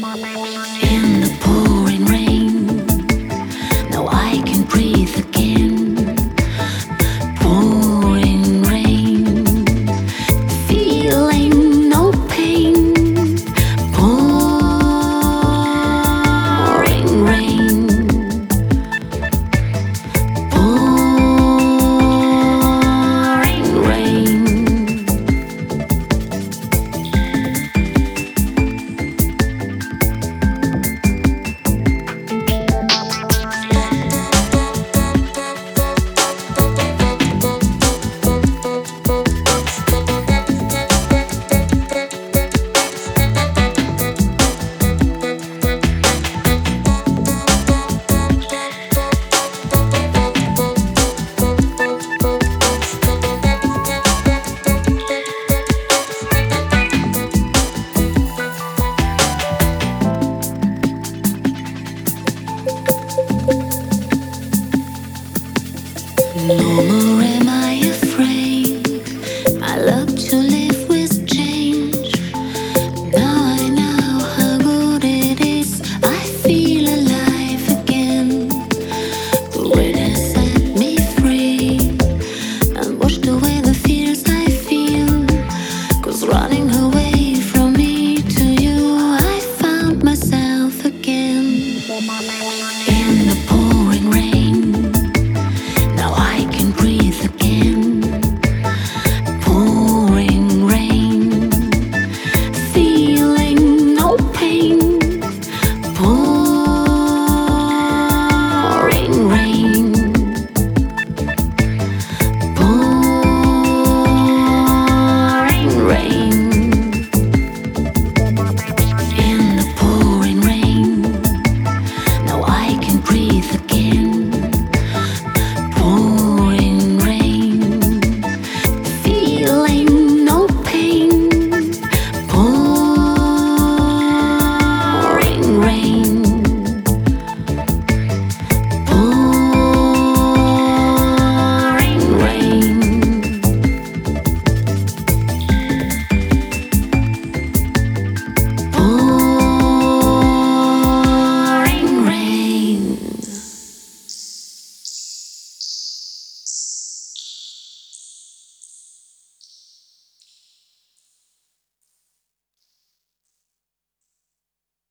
In the pouring rain, now I can breathe again. Pouring rain, feeling no pain. Pouring rain, pouring rain. No more am I afraid. I love to live with change. Now I know how good it is. I feel alive again. The wind has set me free and washed away the fears I feel. 'Cause running away from me to you, I found myself again. In the pouring rain, now I can breathe again. Pouring rain, feeling no pain.